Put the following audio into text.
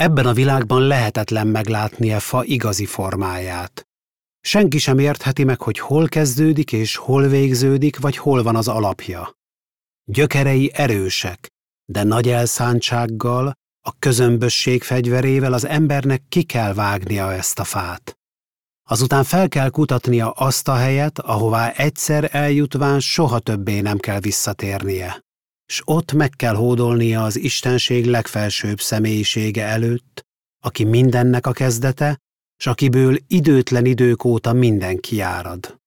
Ebben a világban lehetetlen meglátni a fa igazi formáját. Senki sem értheti meg, hogy hol kezdődik és hol végződik, vagy hol van az alapja. Gyökerei erősek, de nagy elszántsággal, a közömbösség fegyverével az embernek ki kell vágnia ezt a fát. Azután fel kell kutatnia azt a helyet, ahová egyszer eljutván soha többé nem kell visszatérnie, s ott meg kell hódolnia az istenség legfelsőbb személyisége előtt, aki mindennek a kezdete, s akiből időtlen idők óta mindenki árad.